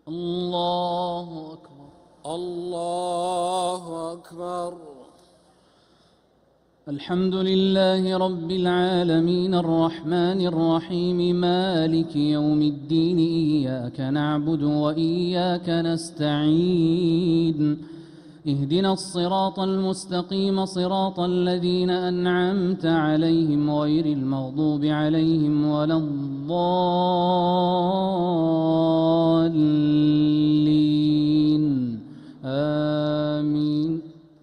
الله أكبر. الله أكبر. الحمد لله رب العالمين الرحمن الرحيم مالك يوم الدين إياك نعبد وإياك نستعين اهدنا الصراط المستقيم صراط الذين أنعمت عليهم غير المغضوب عليهم ولا الضالين آمين.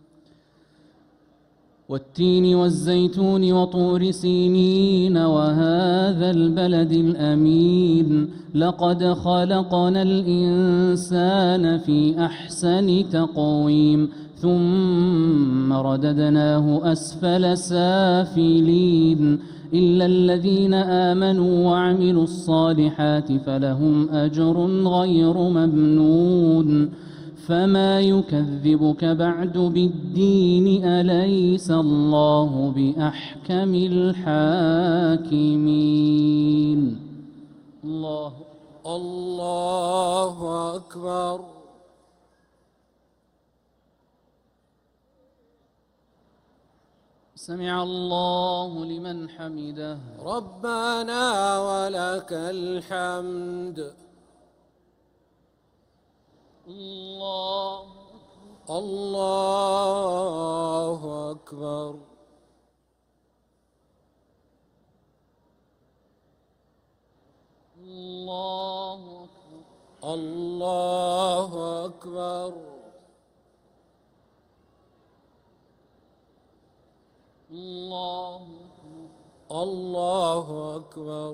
والتين والزيتون وطور سينين وهذا البلد الأمين لقد خلقنا الإنسان في أحسن تقويم ثم رددناه أسفل سافلين إلا الذين آمنوا وعملوا الصالحات فلهم أجر غير ممنون فما يكذبك بعد بالدين أليس الله بأحكم الحاكمين. الله أكبر. سمع الله لمن حمده. ربنا ولك الحمد. الله أكبر. الله أكبر. الله أكبر. الله أكبر.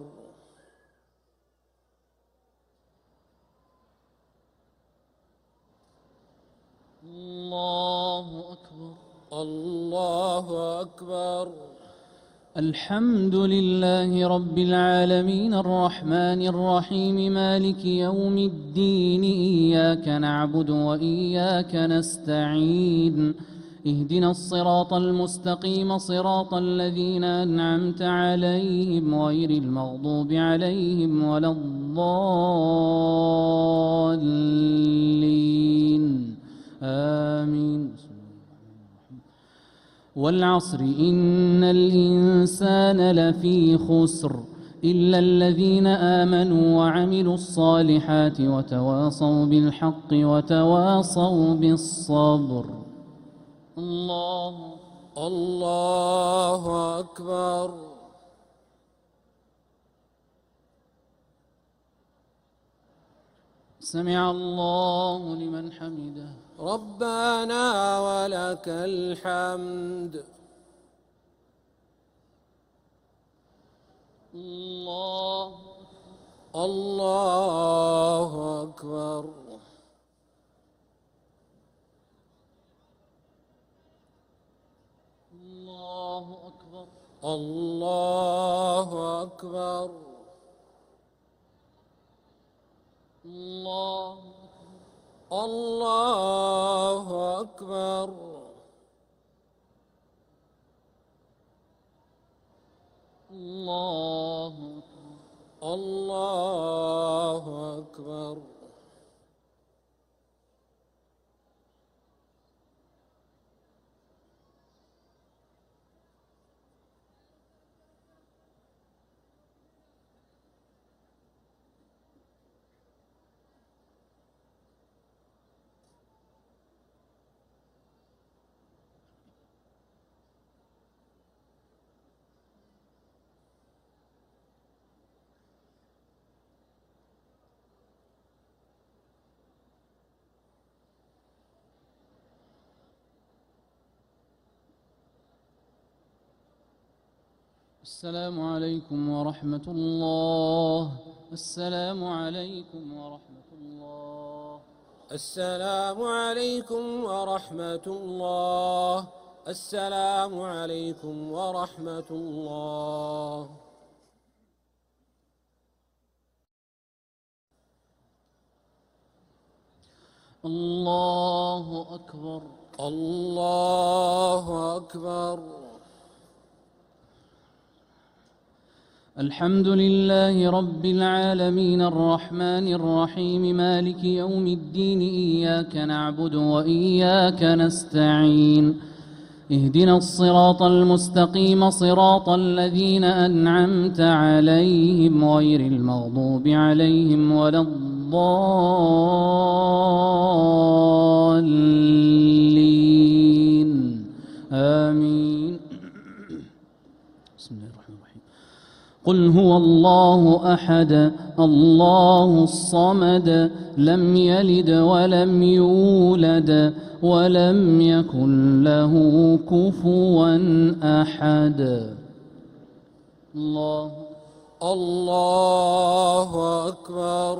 الله أكبر. الله أكبر. الحمد لله رب العالمين الرحمن الرحيم مالك يوم الدين إياك نعبد وإياك نستعين اهدنا الصراط المستقيم صراط الذين أنعمت عليهم غير المغضوب عليهم ولا الضالين آمين. والعصر إن الإنسان لفي خسر إلا الذين آمنوا وعملوا الصالحات وتواصوا بالحق وتواصوا بالصبر. الله أكبر. سمع الله لمن حمده. ربنا ولك الحمد. الله أكبر. الله أكبر. الله أكبر. الله أكبر. الله أكبر. السلام عليكم ورحمة الله. السلام عليكم ورحمة الله. السلام عليكم ورحمة الله. السلام عليكم ورحمة الله. الله أكبر. الله أكبر. الحمد لله رب العالمين الرحمن الرحيم مالك يوم الدين إياك نعبد وإياك نستعين اهدنا الصراط المستقيم صراط الذين أنعمت عليهم غير المغضوب عليهم ولا الضالين آمين. بسم الله الرحمن الرحيم. قل هو الله أحد الله الصمد لم يلد ولم يولد ولم يكن له كفوا أحد. الله أكبر.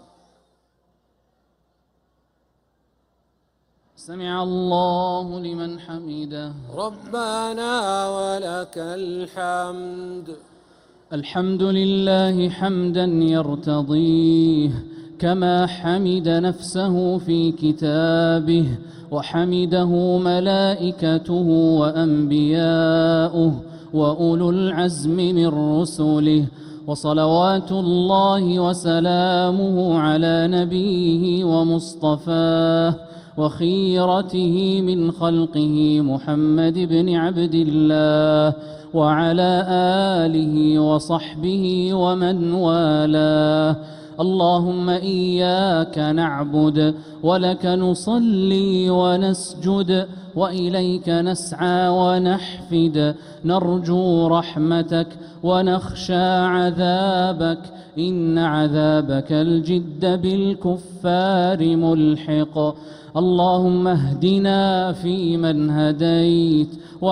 سمع الله لمن حمده. ربنا ولك الحمد. الحمد لله حمدا يرتضيه كما حمد نفسه في كتابه وحمده ملائكته وأنبياؤه وأولو العزم من رسله، وصلوات الله وسلامه على نبيه ومصطفاه وخيرته من خلقه محمد بن عبد الله وعلى آله وصحبه ومن والاه. اللهم إياك نعبد ولك نصلي ونسجد وإليك نسعى ونحفد، نرجو رحمتك ونخشى عذابك، إن عذابك الجد بالكفار ملحق. اللهم اهدنا فيمن هديت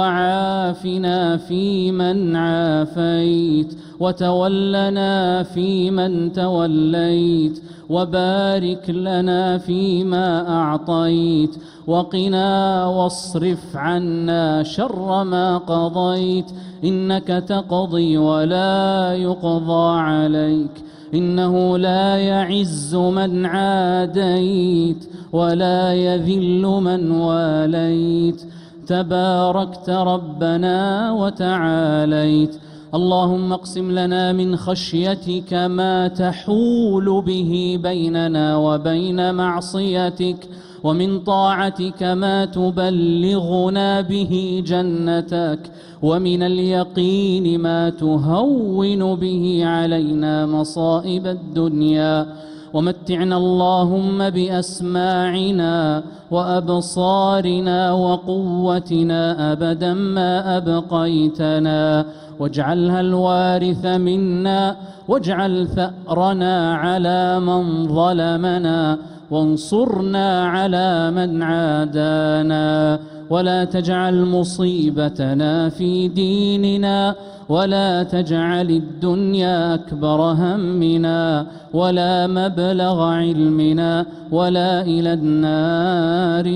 وعافنا فيمن عافيت وتولنا فيمن توليت وبارك لنا فيما أعطيت وقنا واصرف عنا شر ما قضيت، إنك تقضي ولا يقضى عليك، إنه لا يعز من عاديت ولا يذل من واليت، تباركت ربنا وتعاليت. اللهم اقسم لنا من خشيتك ما تحول به بيننا وبين معصيتك، ومن طاعتك ما تبلغنا به جنتك، ومن اليقين ما تهون به علينا مصائب الدنيا، ومتعنا اللهم بأسماعنا وأبصارنا وقوتنا أبدا ما أبقيتنا، واجعلها الوارث منا، واجعل ثأرنا على من ظلمنا، وانصرنا على من عادانا، ولا تجعل مصيبتنا في ديننا، ولا تجعل الدنيا أكبر همنا ولا مبلغ علمنا ولا إلى النار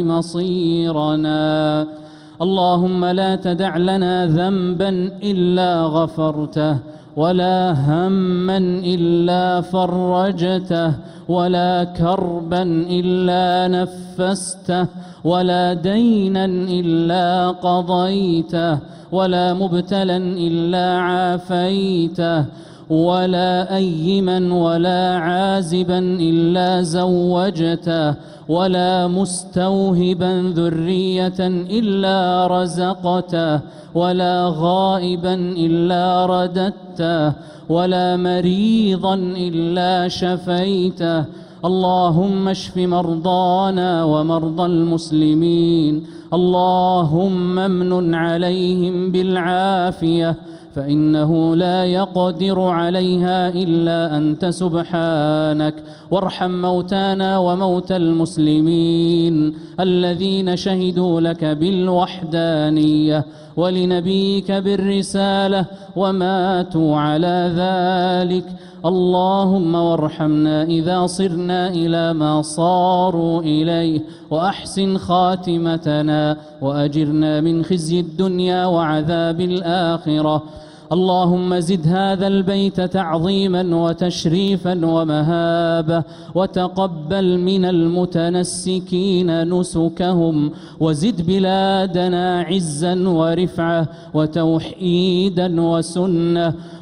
مصيرنا. اللهم لا تدع لنا ذنبا إلا غفرته، ولا هما إلا فرجته، ولا كربا إلا نفسته، ولا دينا إلا قضيته، ولا مبتلا إلا عافيته، ولا أيما ولا عازبا إلا زوجته، ولا مستوهبا ذرية إلا رزقته، ولا غائبا إلا رددته، ولا مريضا إلا شفيته. اللهم اشف مرضانا ومرضى المسلمين، اللهم امنن عليهم بالعافية، فإنه لا يقدر عليها إلا أنت سبحانك. وارحم موتانا وموتى المسلمين الذين شهدوا لك بالوحدانية ولنبيك بالرسالة وماتوا على ذلك. اللهم وارحمنا إذا صرنا إلى ما صاروا إليه، وأحسن خاتمتنا، وأجرنا من خزي الدنيا وعذاب الآخرة. اللهم زد هذا البيت تعظيما وتشريفا ومهابة، وتقبل من المتنسكين نسكهم، وزد بلادنا عزا ورفعة وتوحيدا وسنة،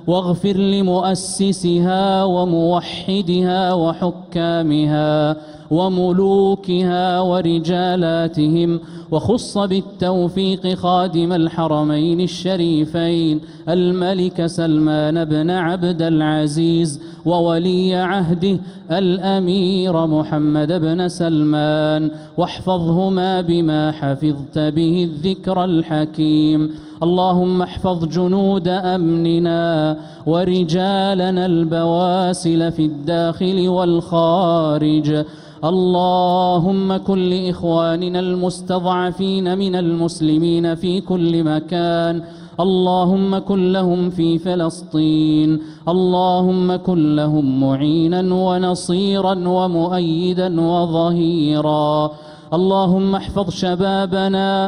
واغفر لمؤسسها وموحدها وحكامها وملوكها ورجالاتهم، وخص بالتوفيق خادم الحرمين الشريفين الملك سلمان بن عبد العزيز وولي عهده الأمير محمد بن سلمان، واحفظهما بما حفظت به الذكر الحكيم. اللهم احفظ جنود أمننا ورجالنا البواسل في الداخل والخارج. اللهم كن لإخواننا المستضعفين من المسلمين في كل مكان، اللهم كن لهم في فلسطين، اللهم كن لهم معينا ونصيرا ومؤيدا وظهيرا. اللهم احفظ شبابنا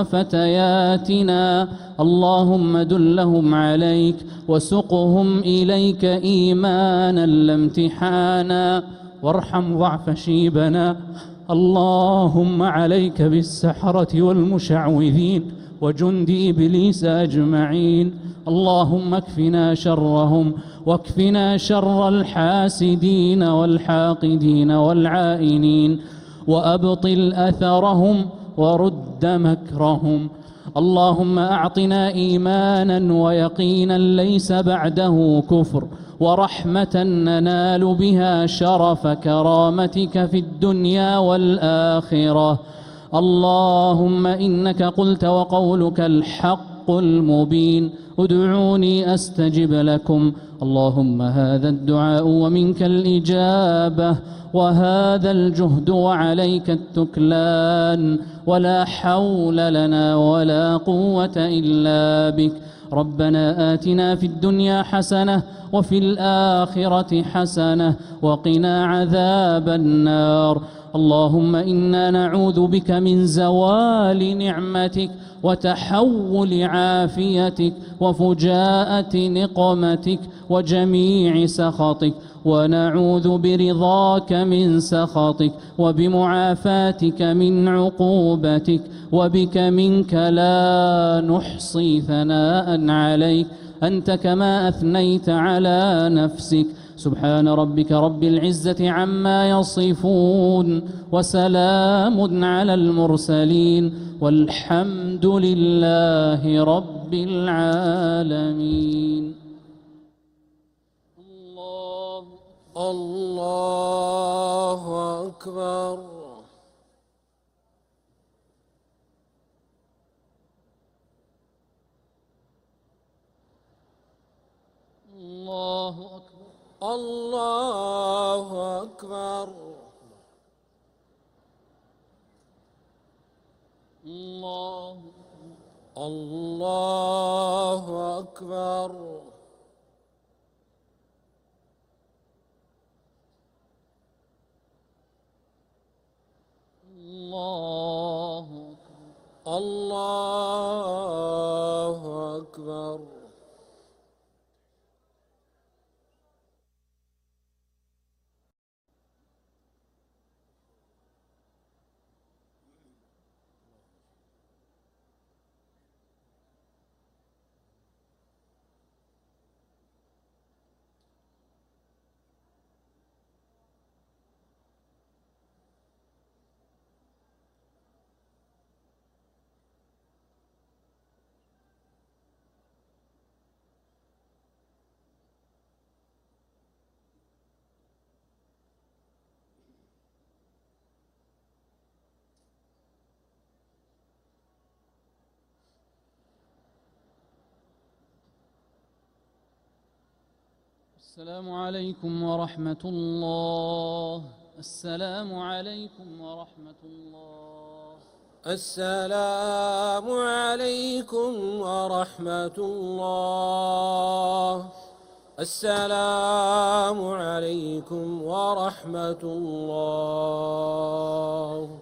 وفتياتنا، اللهم دلهم عليك وسقهم إليك إيمانا لا امتحانا، وارحم ضعف شيبنا. اللهم عليك بالسحرة والمشعوذين وجند إبليس أجمعين. اللهم اكفنا شرهم واكفنا شر الحاسدين والحاقدين والعائنين، وأبطل أثرهم ورد مكرهم. اللهم أعطنا إيمانا ويقينا ليس بعده كفر، ورحمة ننال بها شرف كرامتك في الدنيا والآخرة. اللهم إنك قلت وقولك الحق المبين، ادعوني أستجب لكم. اللهم هذا الدعاء ومنك الإجابة، وهذا الجهد وعليك التكلان، ولا حول لنا ولا قوة إلا بك. ربنا آتنا في الدنيا حسنة وفي الآخرة حسنة وقنا عذاب النار. اللهم إنا نعوذ بك من زوال نعمتك وتحول عافيتك وفجاءة نقمتك وجميع سخطك، ونعوذ برضاك من سخطك وبمعافاتك من عقوبتك، وبك منك لا نحصي ثناء عليك أنت كما أثنيت على نفسك. سبحان ربك رب العزة عما يصفون، وسلام على المرسلين، والحمد لله رب العالمين. الله أكبر. الله أكبر. الله أكبر. الله أكبر. الله أكبر. الله أكبر. السلام عليكم ورحمة الله. السلام عليكم ورحمة الله. السلام عليكم ورحمة الله. السلام عليكم ورحمة الله.